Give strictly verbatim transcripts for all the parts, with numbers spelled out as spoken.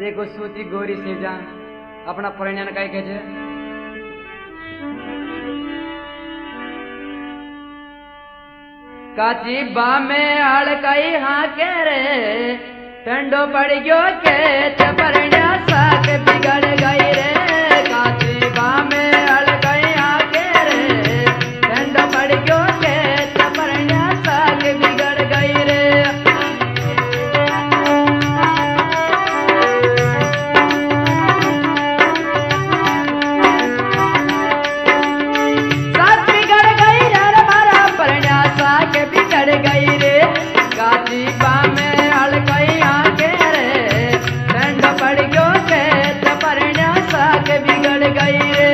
देखो सूती गोरी से जा अपना परिणाम काय कहे छे काची बा में हड़काई हाँ के रे ठंडो पड़ गयो के परिणा साक बिगड़ गई रे काची बा में हड़काई हाँ के रे ठंडो पड़ गयो के परिणा साक बिगड़ गई रे बिगड़ गई रे काची बा में हड़काई आके रे ठंड पड़ गयो के परिणा साक बिगड़ गई रे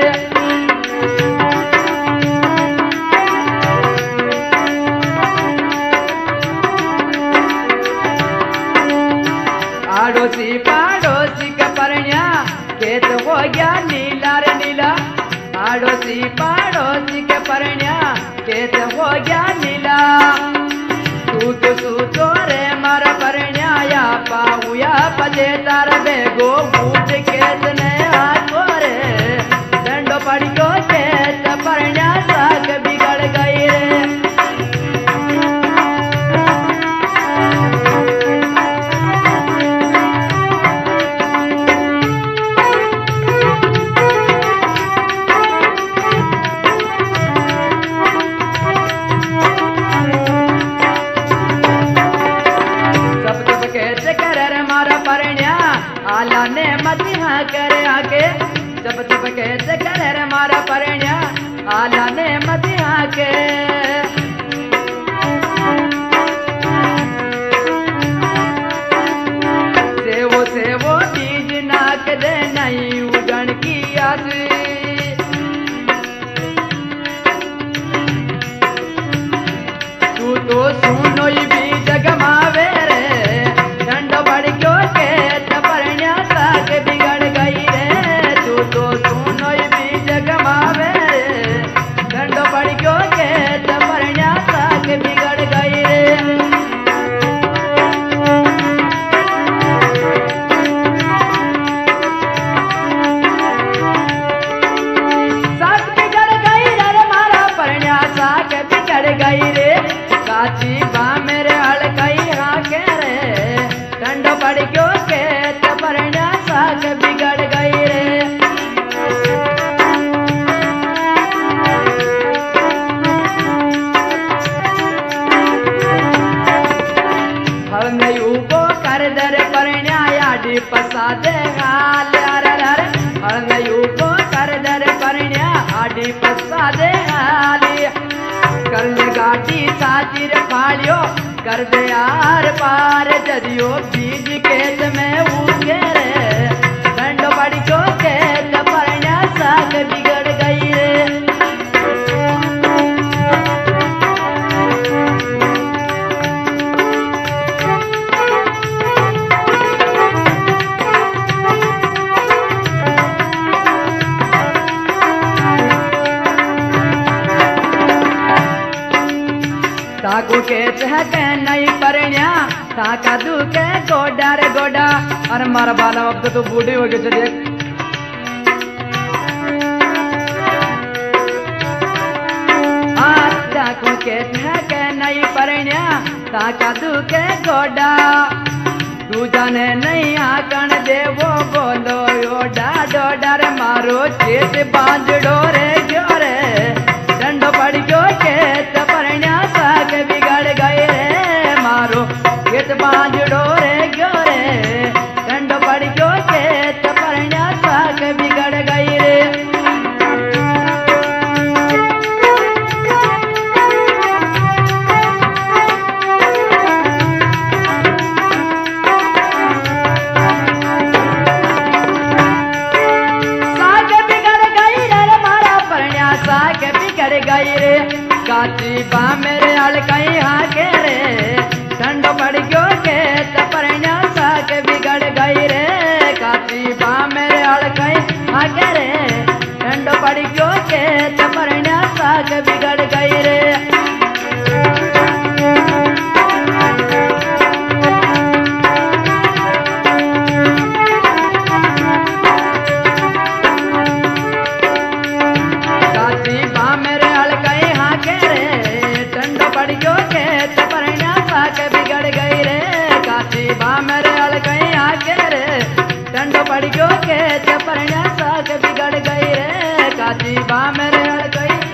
आड़ोसी पाड़ोसी का परिणा खेत हो गया नीला रे नीला आड़ोसी पाड़ोसी के परिणा खेत हो गया नीला तू तो सूतो रे मारा परिण्याया पाऊया पजे तार बेगो बूट खेत ने हाथो रे डंडो पड़ गयो खेत परिण्या साक बिगड़ गई रे आला ने मती हाँ करे आके जब तब कहते करे रे मारा परिण्या आला ने मती हाँ के सेवो सेवो बीज नाक दे नहीं उगण की आस तू तो सुनो ही बीज गमावे रे ठंड बढ़ गयो के परिण्या साक बिगड़ गई रे तू तो सुनो बीज गमावे ठंड बढ़ गयो के परिण्या साक बिगड़ गई रे साक बिगड़ गई रे मारा परिण्या साक बिगड़ गई रे काची बा मेरे हड़काई हाँ के रे ठंड पड़ गयो के परिण्या साक बिगड़ गई रे हल नहीं उबो कर दर परिण्या आडी पसा दे हाल अरे हल नहीं उबो कर दर परिण्या आडी पसा दे हाली कर ले गाटी सातिर फाड़ियो कर दे यार पार जदियो बीज खेत में उगे रे ठंड पड़ गयो खेत परिण्या साक बिगड़ गई रे ताकू के चहके नहीं परिण्या ताका दुखे गोडा रे गोडा अरे मारा बाला अब तो बूढ़ी हो गई देख ताकू के चहके नहीं परिण्या ताका दुखे गोडा तू जाने नहीं आकण देवो बोलो योडा डोडा रे मारो चेत बांधड़ो रे गयो रे ठंडो पड़ गयो खेत परिण्या साक बिगड़ गए रे मारो खेत बांधड़ो रे गयो रे ठंडो पड़ गयो खेत परिण्या साक बिगड़ गई रे गई रे काची बा मेरे हड़काई हाँ के रे ठंड पड़ गयो के बा मेरे अलकई आके रे डंडो पड़ गयो के चपरण्या साग बिगड़ गई रे काची बा मेरे अलकई